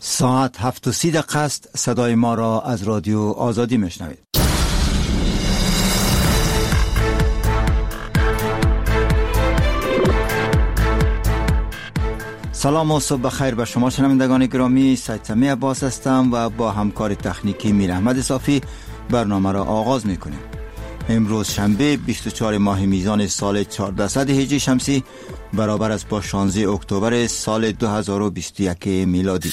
ساعت 7:30 است. صدای ما را از رادیو آزادی میشنوید. سلام و صبح بخیر به شما شنوندگان گرامی. سید سمی عباس هستم و با همکار تکنیکی میر احمد صافی برنامه را آغاز میکنیم. امروز شنبه 24 ماه میزان سال 1400 هجری شمسی برابر است با 16 اکتبر سال 2021 میلادی.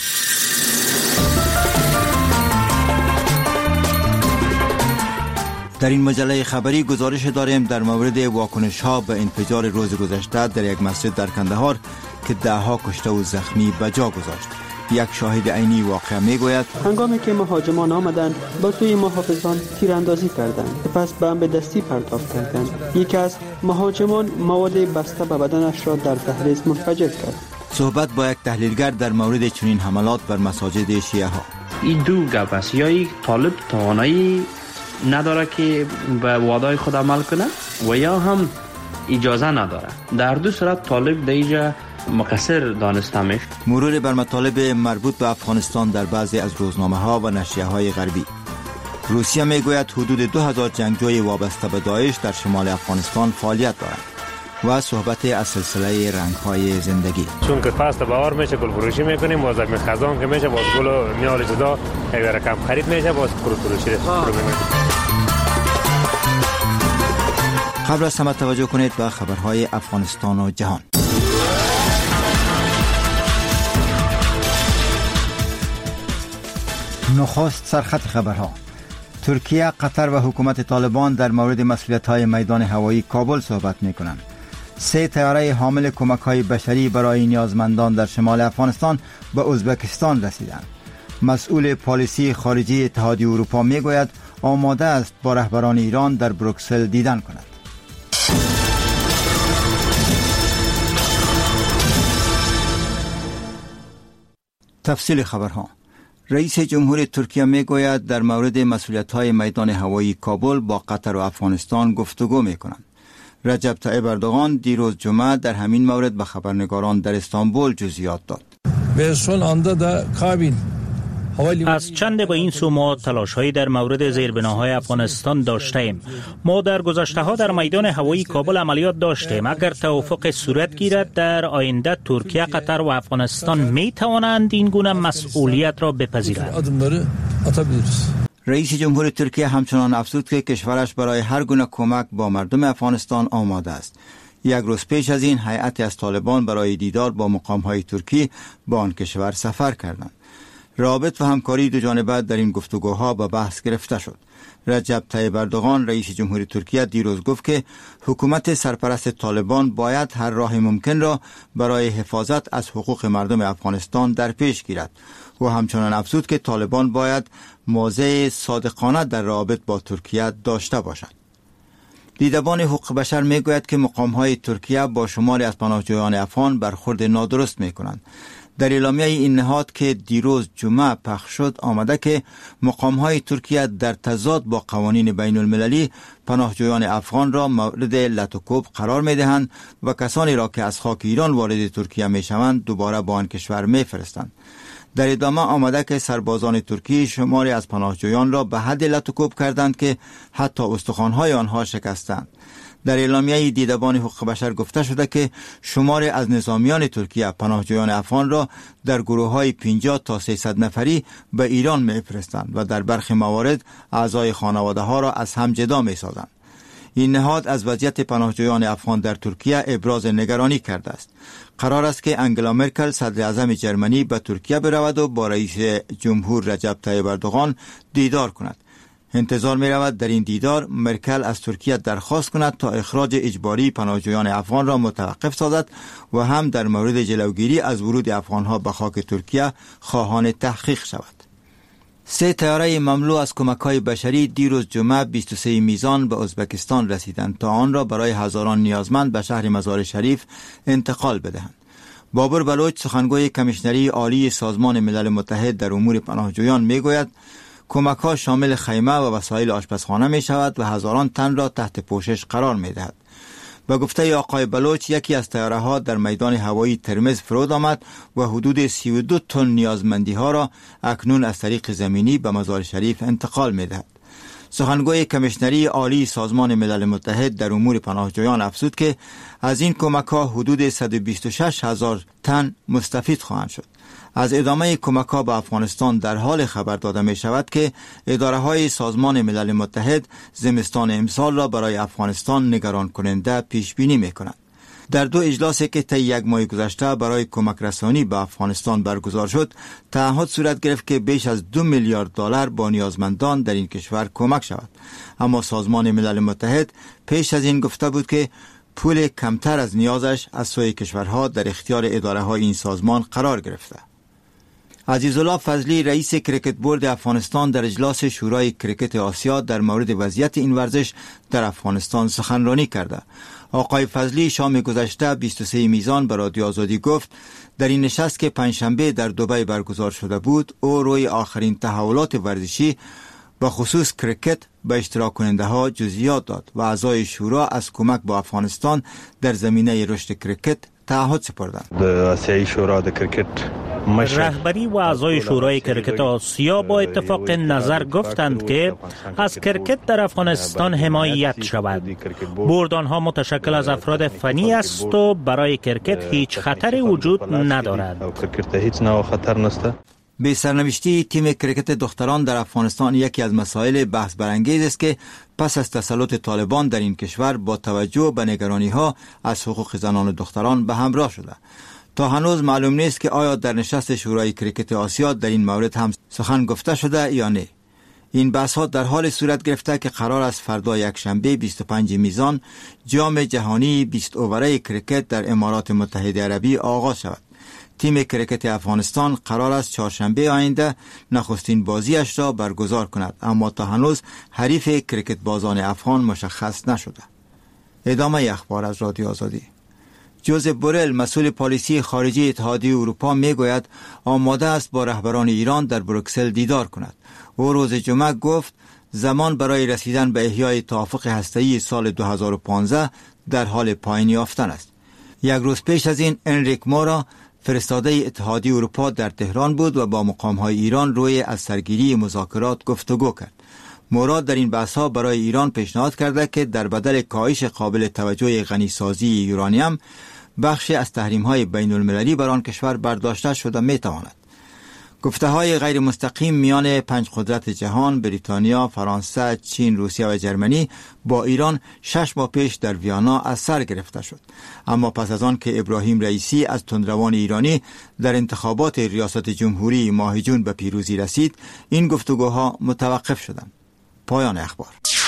در این مجله خبری گزارش داریم در مورد واکنش ها به انفجار روز گذشته در یک مسجد در کندهار که 10 کشته و زخمی به جا گذاشت. یک شاهد عینی واقعه میگوید هنگامی که مهاجمان آمدند با سوی محافظان تیراندازی کردند، پس بمب دستی پرتاب کردند. یکی از مهاجمان مواد بسته به بدنش را در دهلیز منفجر کرد. صحبت با یک تحلیلگر در مورد چنین حملات بر مساجد شیعه ها. این دو گپ است، یا یک طالب توانایی نداره که به وعده خود عمل کنه و یا هم اجازه نداره. در دو صورت طالب دیجا مقصر دانسته میشه. مرور بر مطالب مربوط به افغانستان در بعضی از روزنامه ها و نشریه های غربی. روسیه میگوید حدود 2000 جنگجوی وابسته به داعش در شمال افغانستان فعالیت دارند و صحبت از سلسله رنگ های زندگی. چون که فصل بهار میشه گل فروشی میکنیم، باز می خزان که میشه باز گل میاره جدا، اگر کم خرید میشه باز فروشی رو میکنیم. قبل از همه توجه کنید به خبرهای افغانستان و جهان. نخست سرخط خبرها. ترکیه، قطر و حکومت طالبان در مورد مسئولیت‌های میدان هوایی کابل صحبت می‌کنند. 3 طیاره حامل کمک‌های بشری برای نیازمندان در شمال افغانستان به ازبکستان رسیدند. مسئول پالیسی خارجی اتحادیه اروپا میگوید آماده است با رهبران ایران در بروکسل دیدن کند. تفصیل خبرها. رئیس جمهور ترکیه میگوید در مورد مسئولیت‌های میدان هوایی کابل با قطر و افغانستان گفتگو می‌کنند. رجب طیب اردوغان دیروز جمعه در همین مورد به خبرنگاران در استانبول جزئیات داد. از چند به این سو ما تلاش‌هایی در مورد زیربناهای افغانستان داشتیم. ما در گذشته‌ها در میدان هوایی کابل عملیات داشتیم. اگر توافق صورت گیرد در آینده ترکیه، قطر و افغانستان می توانند این گونه مسئولیت را بپذیرند. رئیس جمهور ترکیه همچنان افزود که کشورش برای هر گونه کمک با مردم افغانستان آماده است. یک روز پیش از این هیئتی از طالبان برای دیدار با مقام‌های ترکی به آن کشور سفر کردند. رابط و همکاری دو جانبه در این گفتگوها به بحث گرفته شد. رجب طیب اردوغان رئیس جمهور ترکیه دیروز گفت که حکومت سرپرست طالبان باید هر راه ممکن را برای حفاظت از حقوق مردم افغانستان در پیش گیرد و همچنان افزود که طالبان باید موضع صادقانه در رابط با ترکیه داشته باشد. دیدبان حقوق بشر میگوید که مقام‌های ترکیه با شماری از پناهجویان افغان برخورد نادرست میکنند. در اعلامیه این نهاد که دیروز جمعه پخش شد آمده که مقام‌های ترکیه در تضاد با قوانین بین المللی پناهجویان افغان را مورد لطوکوب قرار می‌دهند و کسانی را که از خاک ایران وارد ترکیه می‌شوند دوباره با آن کشور می‌فرستند. در ادامه آمده که سربازان ترکی شماری از پناهجویان را به حد لطوکوب کردند که حتی استخوان‌های آنها شکستند. در اعلامیه دیدبان حقوق بشر گفته شده که شماری از نظامیان ترکیه پناهجویان افغان را در گروه‌های 50 تا 300 نفری به ایران می‌فرستند و در برخی موارد اعضای خانواده‌ها را از هم جدا می‌سازند. این نهاد از وضعیت پناهجویان افغان در ترکیه ابراز نگرانی کرده است. قرار است که انگلا مرکل صدر اعظم جرمنی به ترکیه برود و با رئیس جمهور رجب طیب اردوغان دیدار کند. انتظار می رود در این دیدار مرکل از ترکیه درخواست کند تا اخراج اجباری پناهجویان افغان را متوقف سازد و هم در مورد جلوگیری از ورود افغانها به خاک ترکیه خواهان تحقیق شود. 3 طیاره مملو از کمک‌های بشری دیروز جمعه 23 میزان به ازبکستان رسیدند تا آن را برای هزاران نیازمند به شهر مزار شریف انتقال بدهند. بابر بلوچ سخنگوی کمیشنری عالی سازمان ملل متحد در امور پناهجویان میگوید کمک‌ها شامل خیمه و وسایل آشپزخانه می شود و هزاران تن را تحت پوشش قرار می دهد. به گفته آقای بلوچ یکی از طیاره ها در میدان هوایی ترمز فرود آمد و حدود 32 تن نیازمندی ها را اکنون از طریق زمینی به مزار شریف انتقال می دهد. سخنگوی کمیشنری عالی سازمان ملل متحد در امور پناهجویان افزود که از این کمک ها حدود 126,000 تن مستفید خواهند شد. از ادامه کمک ها به افغانستان در حال خبر داده می شود که اداره های سازمان ملل متحد زمستان امسال را برای افغانستان نگران کننده پیش بینی می کنند. در 2 اجلاسی که طی 1 ماه گذشته برای کمک رسانی به افغانستان برگزار شد، تعهد صورت گرفت که بیش از 2 میلیارد دلار با نیازمندان در این کشور کمک شود. اما سازمان ملل متحد پیش از این گفته بود که پول کمتر از نیازش از سوی کشورها در اختیار اداره های این سازمان قرار گرفته. عزیزالله فضلی رئیس کریکت بورد افغانستان در اجلاس شورای کریکت آسیا در مورد وضعیت این ورزش در افغانستان سخنرانی کرده. آقای فضلی شام گذشته 23 میزان به رادیو آزادی گفت در این نشست که پنجشنبه در دبی برگزار شده بود، او روی آخرین تحولات ورزشی با خصوص کریکت به اشتراک کننده ها جزئیات داد و اعضای شورا از کمک با افغانستان در زمینه رشد کریکت تعهد سپردند. آسیایی شورا د کریکت رهبری و اعضای شورای کرکت آسیا با اتفاق نظر گفتند که از کرکت در افغانستان حمایت شود. بورد آنها متشکل از افراد فنی است و برای کرکت هیچ خطری وجود ندارد. به سرنوشتی تیم کرکت دختران در افغانستان یکی از مسائل بحث برانگیز است که پس از تسلط طالبان در این کشور با توجه به نگرانی ها از حقوق زنان و دختران به همراه شده. تا هنوز معلوم نیست که آیا در نشست شورای کریکت آسیا در این مورد هم سخن گفته شده یا نه. این بحث ها در حال صورت گرفته که قرار است فردا یکشنبه 25 میزان جام جهانی 20 اووره کریکت در امارات متحده عربی آغاز شود. تیم کریکت افغانستان قرار است چهارشنبه آینده نخستین بازیش را برگزار کند، اما تا هنوز حریف کریکت بازان افغان مشخص نشده. ادامه اخبار از رادیو آزادی. جوزف بورل مسئول پالیسی خارجی اتحادیه اروپا میگوید آماده است با رهبران ایران در بروکسل دیدار کند. او روز جمعه گفت زمان برای رسیدن به احیای توافق هسته‌ای سال 2015 در حال پایان یافتن است. 1 روز پیش از این انریک مورا فرستاده اتحادیه اروپا در تهران بود و با مقام‌های ایران روی از سرگیری مذاکرات گفتگو کرد. مورا در این بحث‌ها برای ایران پیشنهاد کرده که در بدل کاهش قابل توجه غنیسازی یورانیم بخشی از تحریم‌های بین‌المللی بر آن کشور برداشته شده می‌تواند. گفته‌های غیر مستقیم میان 5 قدرت جهان بریتانیا، فرانسه، چین، روسیه و جرمنی با ایران 6 ماه پیش در ویانا از سر گرفته شد. اما پس از آن که ابراهیم رئیسی از تندروان ایرانی در انتخابات ریاست جمهوری ماه جون به پیروزی رسید، این گفتگوها متوقف شدند. پایان اخبار.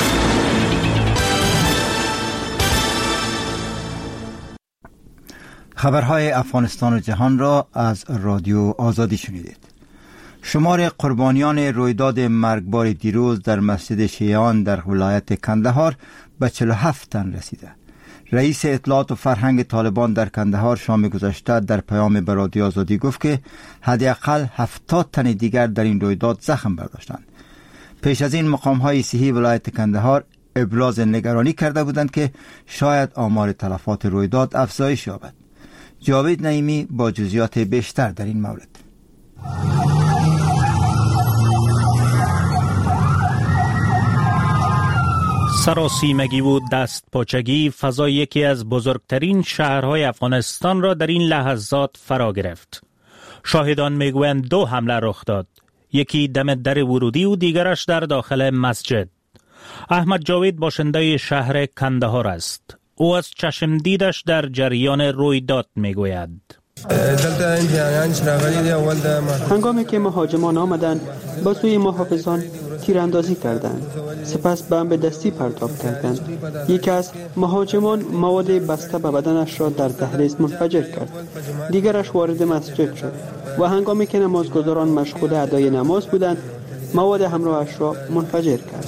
خبرهای افغانستان و جهان را از رادیو آزادی شنیدید. شمار قربانیان رویداد مرگبار دیروز در مسجد شیعیان در ولایت کندهار به 47 تن رسیده. رئیس اطلاعات و فرهنگ طالبان در کندهار شام گذشته در پیام به رادیو آزادی گفت که حداقل 70 تن دیگر در این رویداد زخم برداشتند. پیش از این مقام‌های صحی ولایت کندهار ابراز نگرانی کرده بودند که شاید آمار تلفات رویداد افزایش یابد. جاوید نعیمی با جزئیات بیشتر در این مورد. سراسیمگی و دست پاچگی فضای یکی از بزرگترین شهرهای افغانستان را در این لحظات فرا گرفت. شاهدان میگویند 2 حمله رخ داد. یکی دم در ورودی و دیگرش در داخل مسجد. احمد جاوید باشنده شهر کندهار است. او از چشم دیدش در جریان رویداد میگوید. هنگامی که مهاجمان آمدند با سوی محافظان تیراندازی کردند، سپس بمب دستی پرتاب کردند. یکی از مهاجمان مواد بسته به بدنش را در دهلیز منفجر کرد. دیگرش وارد مسجد شد و هنگامی که نمازگزاران مشغول ادای نماز بودند مواد همراهش را منفجر کرد.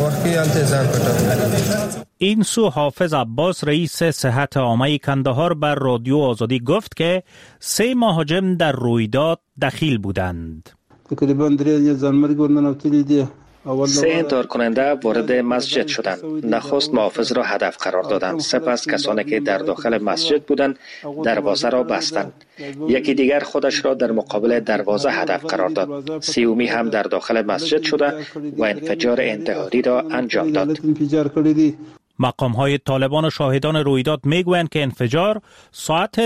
این سو حافظ عباس رئیس صحت عامه کندهار بر رادیو آزادی گفت که 3 مهاجم در رویداد دخیل بودند. تقریبا 3 زنمرگ ورنن اوتلی دی سه انتحار کننده وارد مسجد شدند. نخست محافظ را هدف قرار دادند، سپس کسانی که در داخل مسجد بودند دروازه را بستند. یکی دیگر خودش را در مقابل دروازه هدف قرار داد. سیومی هم در داخل مسجد شده و انفجار انتحاری را انجام داد. مقام‌های طالبان و شاهدان رویداد میگویند که انفجار ساعت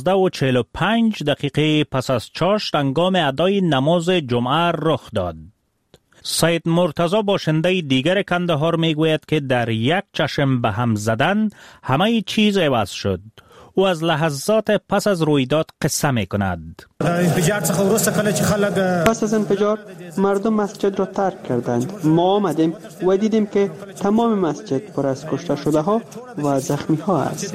12:45 پس از چاشت هنگام ادای نماز جمعه رخ داد. سید مرتضی باشنده دیگر کندهار میگوید که در یک چشم به هم زدن همه چیز عوض شد. او از لحظات پس از رویداد قصه میکند. پس از انفجار مردم مسجد را ترک کردند. ما آمدیم و دیدیم که تمام مسجد پر از کشته شده ها و زخمی ها است.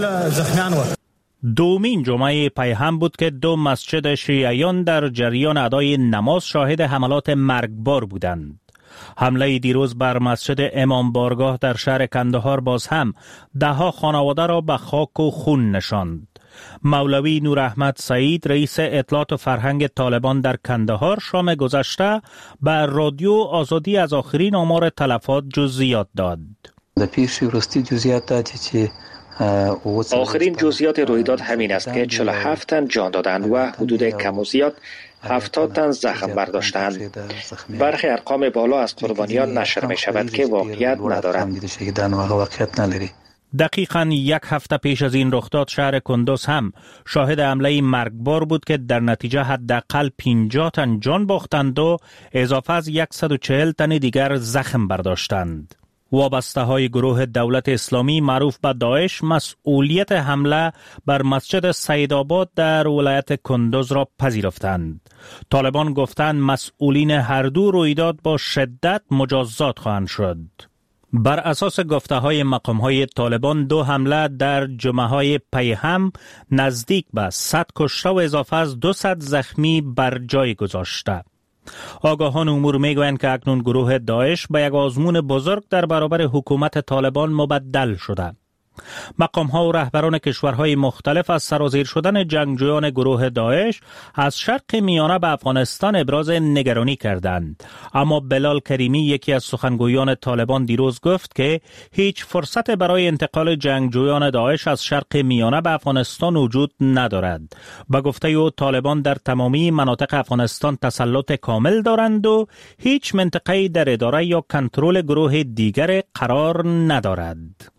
دومین جمعه پیهم بود که دو مسجد شیعیان در جریان ادای نماز شاهد حملات مرگبار بودند. حمله دیروز بر مسجد امام بارگاه در شهر کندهار باز هم دهها خانواده را به خاک و خون نشاند. مولوی نور احمد سعید رئیس اطلاعات و فرهنگ طالبان در کندهار شام گذشته بر رادیو آزادی از آخرین آمار تلفات جزئیات داد. آخرین جزئیات رویداد همین است که 47 تن جان دادند و حدود کم و زیاد 70 تن زخم برداشتند. برخی ارقام بالا از قربانیان نشر می شود که واقعیت ندارند. دقیقاً یک هفته پیش از این رخداد شهر کندوز هم شاهد حمله مرگبار بود که در نتیجه حداقل 50 تن جان باختند و اضافه از 140 تن دیگر زخم برداشتند. وابسته های گروه دولت اسلامی معروف به داعش مسئولیت حمله بر مسجد سیدآباد در ولایت کندوز را پذیرفتند. طالبان گفتند مسئولین هر دو رویداد با شدت مجازات خواهند شد. بر اساس گفته های مقام های طالبان دو حمله در جمعه های پیهم نزدیک به 100 کشته و اضافه از 200 زخمی بر جای گذاشته. آگاهان امور میگویند که اکنون گروه داعش به یک آزمون بزرگ در برابر حکومت طالبان مبدل شده. مقام ها و رهبران کشورهای مختلف از سرازیر شدن جنگجویان گروه داعش از شرق میانه به افغانستان ابراز نگرانی کردند. اما بلال کریمی یکی از سخنگویان طالبان دیروز گفت که هیچ فرصت برای انتقال جنگجویان داعش از شرق میانه به افغانستان وجود ندارد. به گفته او طالبان در تمامی مناطق افغانستان تسلط کامل دارند و هیچ منطقه‌ای در اداره یا کنترل گروه دیگر قرار ندارد.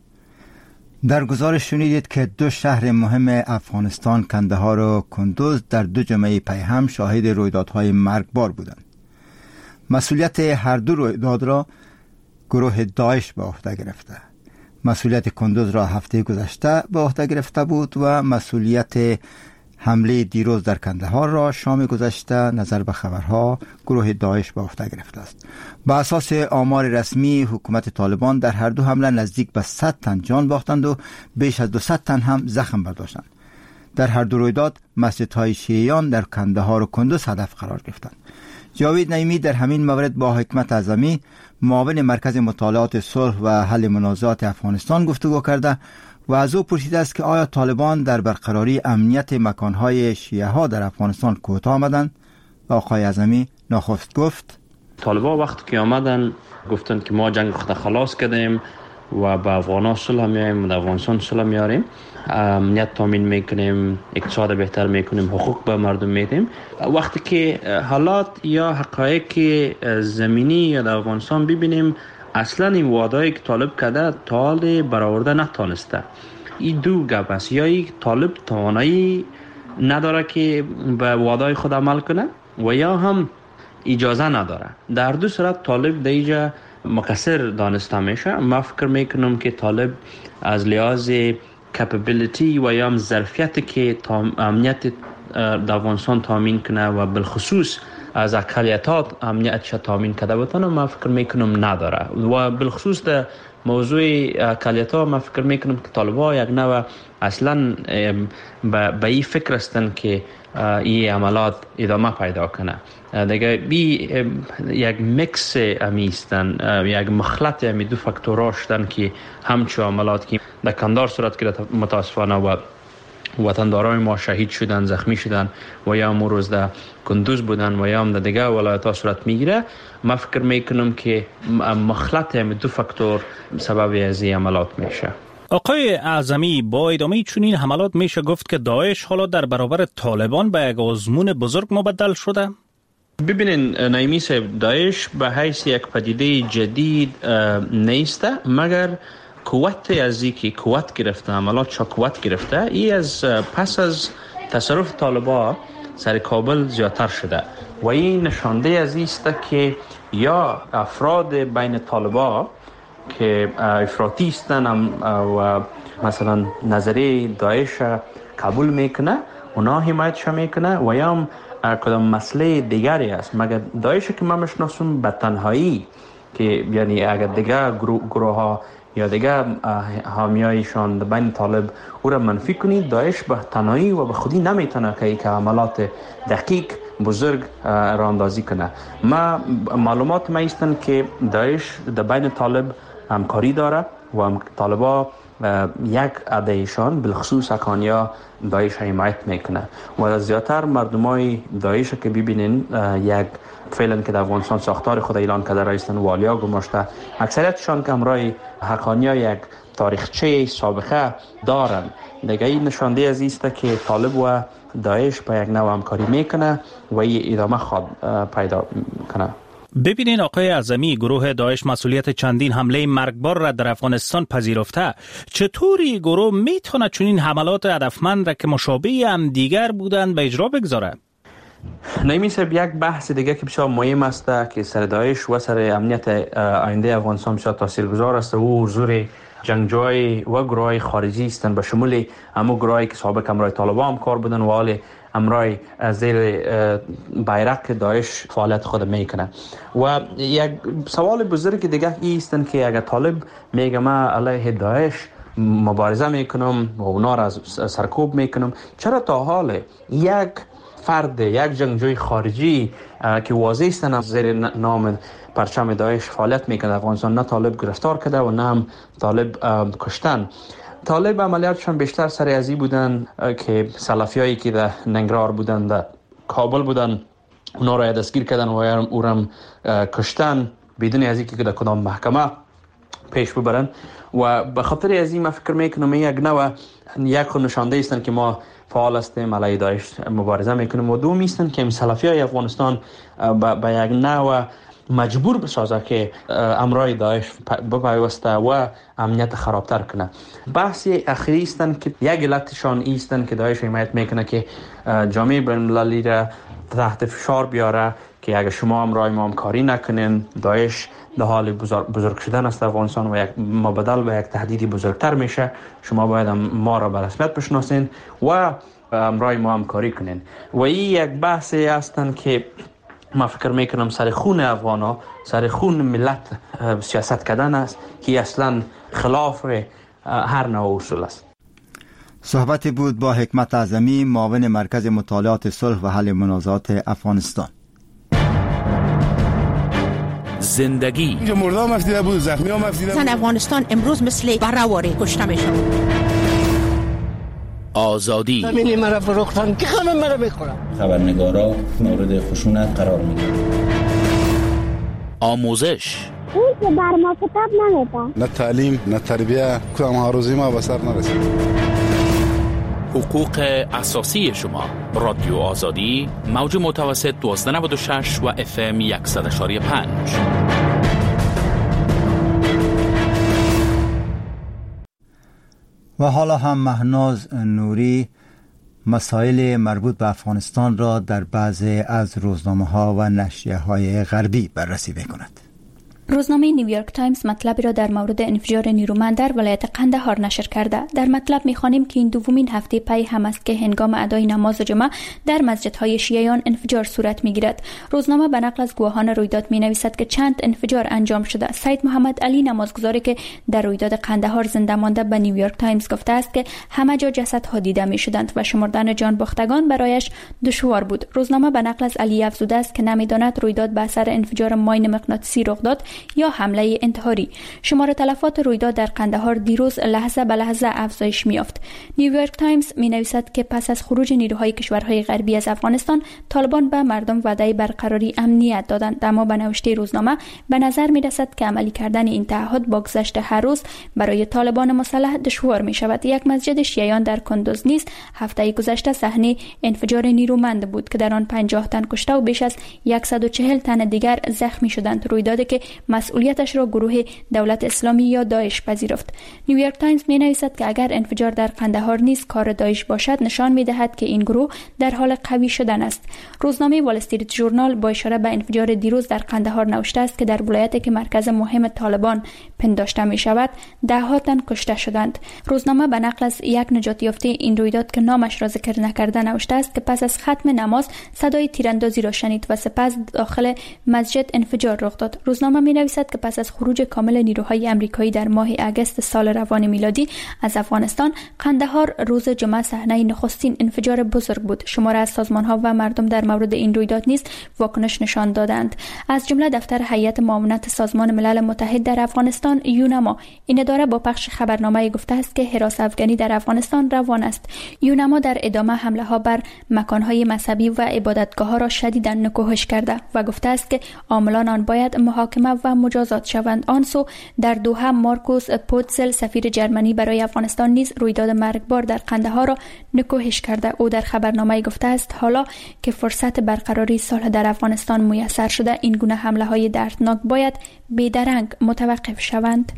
در گزارش شنیدید که دو شهر مهم افغانستان کندهار و کندوز در دو جمعه پیهم شاهد رویدادهای مرگبار بودند. مسئولیت هر دو رویداد را گروه داعش به عهده گرفته. مسئولیت کندوز را هفته گذشته به عهده گرفته بود و مسئولیت حمله دیروز در کندهار را شام گذشته نظر به خبرها گروه داعش به عهده گرفته است. با اساس آمار رسمی حکومت طالبان در هر دو حمله نزدیک به 100 تن جان باختند و بیش از 200 تن هم زخم برداشتند. در هر دو رویداد مسجدهای شیعیان در کندهار و کندوز هدف قرار گرفتند. جاوید نعیمی در همین مورد با حکمت اعظمی معاون مرکز مطالعات صلح و حل منازعات افغانستان گفتگو کرده و از او پرسیده است که آیا طالبان در برقراری امنیت مکانهای شیعه ها در افغانستان کوتاه آمدند؟ و آقای اعظمی نخست گفت طالبان وقتی که آمدن گفتن که ما جنگ خود خلاص کردیم و با افغانان صلح میاریم و در افغانستان صلح میاریم، امنیت تامین میکنیم، اقتصاد بهتر میکنیم، حقوق به مردم میدیم. وقتی که حالات یا حقایق زمینی یا در افغانستان ببینیم اصلا این وعده‌ای که طالب کرده تا برآورده نتونسته. این دو گپ است، یا یک طالب توانایی نداره که به وعده‌های خود عمل کنه و یا هم اجازه نداره. در دو صورت طالب دیگه مقصر دانسته میشه. من فکر میکنم که طالب از لحاظ کپابیلیتی و یا ظرفیتی که امنیت در افغانستان تامین کنه و بالخصوص از اقلیتات امنیتش تامین کرده بتونه، من فکر میکنم نداره. و بالخصوص در موضوع اقلیت‌ها من فکر میکنم که طالبان یک نوع اصلا به این فکر هستند که این عملات ادامه پیدا کنه. دیگه یک مکس امیستن، یک مخلط امی دو فاکتوراش دن که همچو عملات که در کندهار صورت گرفت متاسفانه و وطندارای ما شهید شدن، زخمی شدن و یا امروز روز در کندوز بودن و یا هم در دیگه ولایت‌ها صورت میگیره. من فکر میکنم که مخلط دو فاکتور سبب از این عملات میشه. آقای اعظمی، با ادامه چنین حملات میشه گفت که داعش حالا در برابر طالبان به یک آزمون بزرگ مبدل شده؟ ببینین نایمی صاحب، داعش به حیث یک پدیده جدید نیست، مگر قوت از اینکه قوت گرفته، عملات چا قوت گرفته، ای از پس از تصرف طالبان سر کابل زیادتر شده و این نشانده از است که یا افراد بین طالبان که افراطی هستند و مثلا نظریه داعش قبول میکنه، اونا حمایتش میکنه و یا هم کدام مسئله دیگری است. مگر داعش که من میشناسم به تنهایی، که یعنی اگر دیگه گروه ها یا دیگه حامیایشان بین طالب او را منفی کنید، داعش به تنهایی و به خودی نمیتونه که عملات دقیق بزرگ را اندازی کنه. معلومات ما ایستن که داعش در بین طالب همکاری داره و طالبا یک عدهشان بالخصوص اکانیا داعش حمایت میکنه و زیادتر مردمای داعش که ببینین یک فعلا که در افغانستان ساختار خود اعلان کرده رایستن والیا گماشته، اکثریتشان که همراه حقانیا یک تاریخچه سابقه دارن. دیگه این نشانده از است که طالب و داعش با یک نوع همکاری میکنه و این ادامه خواد پیدا کنه. ببینین آقای اعظمی، گروه داعش مسئولیت چندین حمله مرگبار را در افغانستان پذیرفته. چطوری گروه میتونه چنین حملات هدفمند را که مشابه هم دیگر بودن به اجرا بگذاره؟ نایمی صاحب، یک بحث دیگه که بسیار مهم است که سر داعش و سر امنیت آینده افغانستان بسیار تاثیرگذار است و حضور جنگجوی و گروهای خارجی هستند، به شمول همون گروهایی که سابق همراه طالبان هم کار بودن و حال همراه زیر بیرق داعش فعالیت خود میکنه. و یک سوال بزرگ دیگه ایستن که اگر طالب میگه من علیه داعش مبارزه میکنم و اونا را سرکوب میکنم، چرا تا حال یک فرد، یک جنگجوی خارجی که واضح استن زیر نام پرچم داعش فعالیت میکنه افغانستان، نه طالب گرفتار کرده و نه هم طالب کشتن؟ طالب عملیاتشان بیشتر سر ازی بودن که سلفیایی که در ننگرهار بودن، در کابل بودن، اونا را دستگیر کردن و او را کشتن بدون از اینکه در کدام محکمه پیش ببرن. و به خاطر از این من فکر میکنم یک نشانده استن که ما فعال هستیم علیه داعش مبارزه میکنیم و دوم ایستن که سلفیای افغانستان به یک نوع مجبور بسازه که امرای داعش بپیوسته و امنیت خرابتر کنه. بحث اخیری استن که یک علتشان ایستن که داعش حمایت میکنه که جامعه بین‌المللی را تحت فشار بیاره که اگر شما امرای ما همکاری نکنین، داعش در حال بزرگ شدن است افغانستان و یک مبادل به یک تهدیدی بزرگتر میشه، شما باید ما را به رسمیت بشناسین و امرای ما همکاری کنین. و این یک بحثی هستن که ما فکر میکنم سر خون افغانا، سر خون ملت سیاست کردن است که اصلا خلاف هر نوع اصول است. صحبتی بود با حکمت اعظمی، معاون مرکز مطالعات صلح و حل منازعات افغانستان. زندگی اینجا مردا مفتیده بود، زخمی ها مفتیده بود. افغانستان امروز مثل برهواره کشته میشه. آزادی همینی مرا فروختن که خانم مرا میخورم. خبرنگارا مورد خشونت قرار میگیرن. آموزش اون که بر ما کتاب نمیده، نه تعلیم نه تربیه، کدام هاروزی ما به سر نرسید. حقوق اساسی شما. رادیو آزادی، موج متوسط 1296 و FM 100.5. و حالا هم مهناز نوری مسائل مربوط به افغانستان را در بعضی از روزنامه‌ها و نشریه‌های غربی بررسی می‌کند. روزنامه نیویورک تایمز مطلبی را در مورد انفجار نیرومند در ولایت قندهار نشر کرده. در مطلب می‌خوانیم که این دومین هفته پی هم است که هنگام ادای نماز جمعه در مسجدهای شیعیان انفجار صورت می‌گیرد. روزنامه به نقل از گواهان رویداد می‌نویسد که چند انفجار انجام شده. سید محمد علی نمازگزاری که در رویداد قندهار زنده مانده به نیویورک تایمز گفته است که همه جا جسدها دیده می‌شدند و شمردن جان باختگان برایش دشوار بود. روزنامه به نقل از علی افزوده است که نمی‌داند رویداد به اثر انفجار ماین مغناطیسی رخ داد یا حمله انتحاری. شمار تلفات رویداد در قندهار دیروز لحظه به لحظه افزایش می‌یافت. نیویورک تایمز می‌نویسد که پس از خروج نیروهای کشورهای غربی از افغانستان، طالبان به مردم وعده برقراری امنیت دادند، اما به نوشته روزنامه به نظر می‌رسد که عملی کردن این تعهد با گذشت هر روز برای طالبان مسلح دشوار می‌شود. یک مسجد شیعیان در کندوز نیز هفته گذشته صحنه انفجار نیرومند بود که در آن 50 تن کشته و بیش از 140 تن دیگر زخمی شدند، رویدادی که مسئولیتش را گروه دولت اسلامی یا داعش پذیرفت. نیویورک تایمز می‌نویسد که اگر انفجار در قندهار نیز کار داعش باشد، نشان می‌دهد که این گروه در حال قوی شدن است. روزنامه وال استریت ژورنال با اشاره به انفجار دیروز در قندهار نوشته است که در ولایتی که مرکز مهم طالبان پنداشته می‌شود، ده‌ها تن کشته شدند. روزنامه به نقل از یک نجات یافته این رویداد که نامش را ذکر نکرده نوشته است که پس از ختم نماز صدای تیراندازی را شنید و سپس داخل مسجد انفجار رخ داد. روزنامه می‌نویسد که پس از خروج کامل نیروهای آمریکایی در ماه اگست سال روان میلادی از افغانستان، قندهار روز جمعه صحنه نخستین انفجار بزرگ بود. شمار از سازمان‌ها و مردم در مورد این رویداد نیز واکنش نشان دادند، از جمله دفتر هیئت معاونت سازمان ملل متحد در افغانستان یونما. این اداره با پخش خبرنامه گفته است که حراس افغانی در افغانستان روان است. یونما در ادامه حمله‌ها بر مکان‌های مذهبی و عبادتگاه‌ها را شدیداً نکوهش کرده و گفته است که عاملان آن باید محاکمه و مجازات شوند. آنسو در دوحه مارکوس پوتسل سفیر جرمنی برای افغانستان نیز رویداد مرگبار در قندهار را نکوهش کرده. او در خبرنامه گفته است حالا که فرصت برقراری صلح در افغانستان میسر شده، این گونه حمله‌های دردناک باید بی‌درنگ متوقف شوند.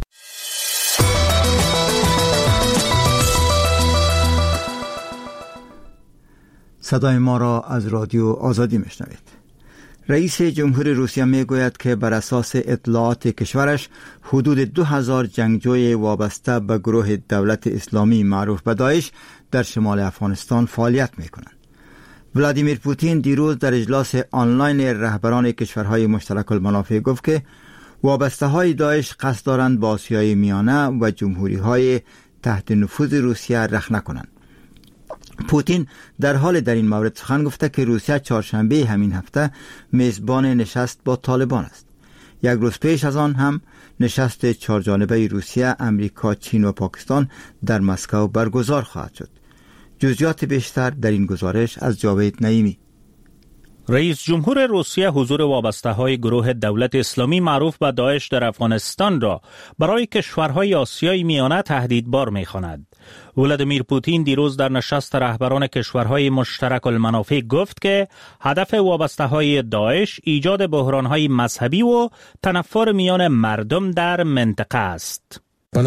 صدای ما را از رادیو آزادی میشنوید. رئیس جمهور روسیه میگوید که بر اساس اطلاعات کشورش حدود 2000 جنگجوی وابسته به گروه دولت اسلامی معروف به داعش در شمال افغانستان فعالیت میکنند. ولادیمیر پوتین دیروز در اجلاس آنلاین رهبران کشورهای مشترک المنافع گفت که وابسته های داعش قصد دارند با آسیای میانه و جمهوری های تحت نفوذ روسیه رخنه کنند. پوتین در حال در این مورد سخن گفته که روسیه چهارشنبه همین هفته میزبان نشست با طالبان است. یک روز پیش از آن هم نشست چهارجانبه روسیه، امریکا، چین و پاکستان در مسکو برگزار خواهد شد. جزئیات بیشتر در این گزارش از جاوید نعیمی. رئیس جمهور روسیه حضور وابسته‌های گروه دولت اسلامی معروف به داعش در افغانستان را برای کشورهای آسیای میانه تهدیدبار می‌خواند. ولادیمیر پوتین دیروز در نشست رهبران کشورهای مشترک المنافع گفت که هدف وابسته‌های داعش ایجاد بحران‌های مذهبی و تنفر میان مردم در منطقه است.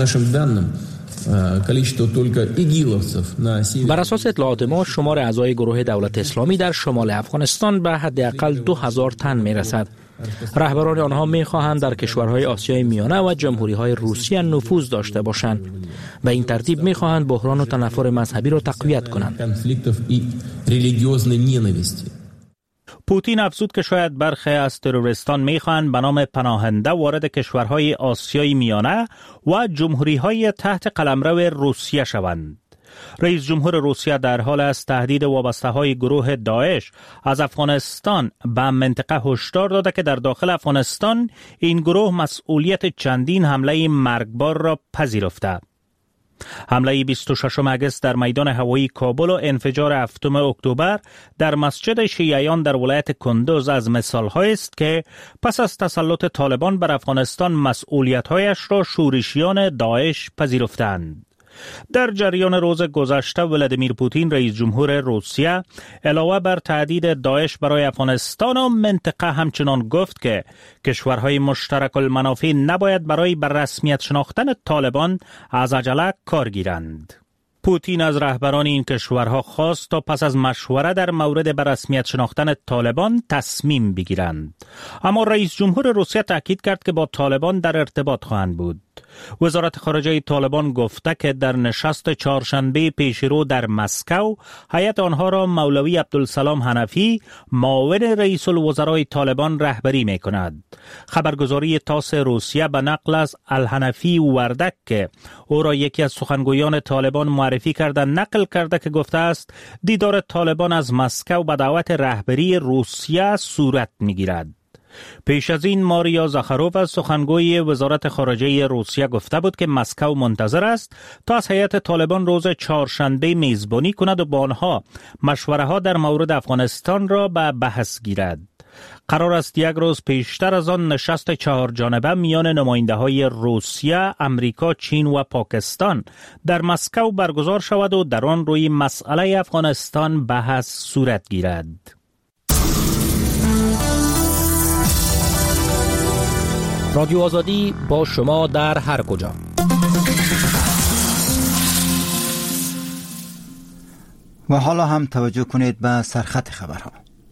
بر اساس اطلاعات ما شمار اعضای گروه دولت اسلامی در شمال افغانستان به حداقل 2000 تن میرسد. رهبران آنها میخواهند در کشورهای آسیای میانه و جمهوری‌های روسیه نفوذ داشته باشند. به این ترتیب میخواهند بحران و تنفر مذهبی را تقویت کنند. پوتین افزود که شاید برخی از تروریستان میخواهند به نام پناهنده وارد کشورهای آسیای میانه و جمهوری‌های تحت قلمرو روسیه شوند. رئیس جمهور روسیه در حال است تهدید وابسته‌های گروه داعش از افغانستان به منطقه هشدار داده که در داخل افغانستان این گروه مسئولیت چندین حمله مرگبار را پذیرفته. حمله 26 آگوست در میدان هوایی کابل و انفجار 7 اکتبر در مسجد شیعیان در ولایت کندوز از مثال‌هایی است که پس از تسلط طالبان بر افغانستان مسئولیت‌هایش را شورشیان داعش پذیرفتند. در جریان روز گذشته ولادیمیر پوتین رئیس جمهور روسیه علاوه بر تهدید داعش برای افغانستان و منطقه همچنان گفت که کشورهای مشترک المنافع نباید برای بر رسمیت شناختن طالبان از عجله کار گیرند. پوتین از رهبران این کشورها خواست تا پس از مشوره در مورد بر رسمیت شناختن طالبان تصمیم بگیرند. اما رئیس جمهور روسیه تاکید کرد که با طالبان در ارتباط خواهند بود. وزارت خارجه طالبان گفته که در نشست چهارشنبه پیشرو در مسکو هیئت آنها را مولوی عبدالسلام حنفی معاون رئیس الوزرای طالبان رهبری می کند. خبرگزاری تاس روسیه به نقل از الحنفی وردک که او را یکی از سخنگویان طالبان معرفی کرده نقل کرده که گفته است دیدار طالبان از مسکو به دعوت رهبری روسیه صورت می گیرد. پیش از این ماریا زاخارووا سخنگوی وزارت خارجه روسیه گفته بود که مسکو منتظر است تا از هیئت طالبان روز چهارشنبه میزبانی کند و با آنها مشوره ها در مورد افغانستان را به بحث گیرد. قرار است یک روز پیشتر از آن نشست 4 جانبه میان نماینده های روسیه، امریکا، چین و پاکستان در مسکو برگزار شود و در آن روی مسئله افغانستان بحث صورت گیرد. رادیو آزادی با شما در هر کجا. و حالا هم توجه کنید به سرخط خبرها.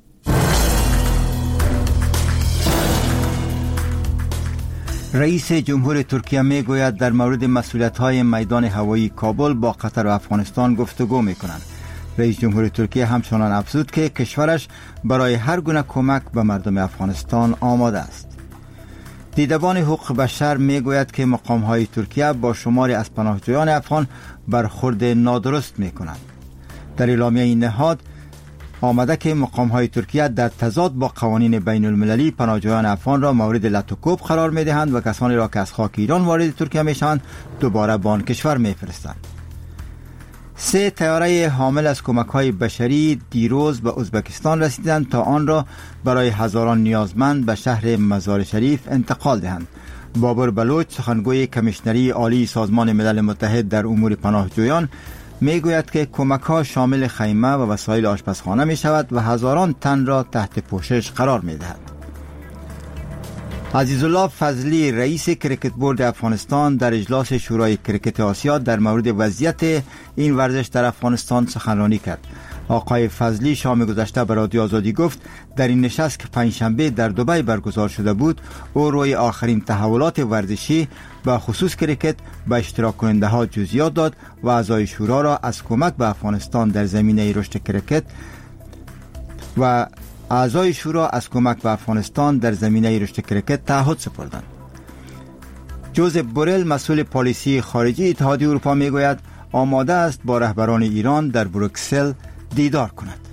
رئیس جمهور ترکیه می گوید در مورد مسئولیت‌های میدان هوایی کابل با قطر و افغانستان گفتگو می کنند. رئیس جمهور ترکیه همچنان افزود که کشورش برای هر گونه کمک به مردم افغانستان آماده است. دیدبان حقوق بشر می گوید که مقام‌های ترکیه با شماری از پناهجویان افغان برخورد نادرست می کنند. در اعلامیه این نهاد آمده که مقام‌های ترکیه در تضاد با قوانین بین المللی پناهجویان افغان را مورد لطوکوب قرار می دهند و کسانی را که از خاک ایران وارد ترکیه می شوند دوباره به آن کشور می فرستند. 3 طیاره حامل از کمک‌های بشری دیروز به ازبکستان رسیدند تا آن را برای هزاران نیازمند به شهر مزار شریف انتقال دهند. بابر بلوچ سخنگوی کمیشنری عالی سازمان ملل متحد در امور پناهجویان می گوید که کمک‌ها شامل خیمه و وسایل آشپزخانه می شود و هزاران تن را تحت پوشش قرار می دهد. عزیزالله فضلی رئیس کریکت بورد افغانستان در اجلاس شورای کریکت آسیا در مورد وضعیت این ورزش در افغانستان سخنرانی کرد. آقای فضلی شام گذشته به رادیو آزادی گفت در این نشست که پنجشنبه در دبی برگزار شده بود او روی آخرین تحولات ورزشی به خصوص کریکت به اشتراک کننده ها جزئیات داد و اعضای شورا را از کمک به افغانستان در زمینه رشد کریکت تعهد سپردند. جوزف بورل مسئول پالیسی خارجی اتحادیه اروپا میگوید آماده است با رهبران ایران در بروکسل دیدار کند.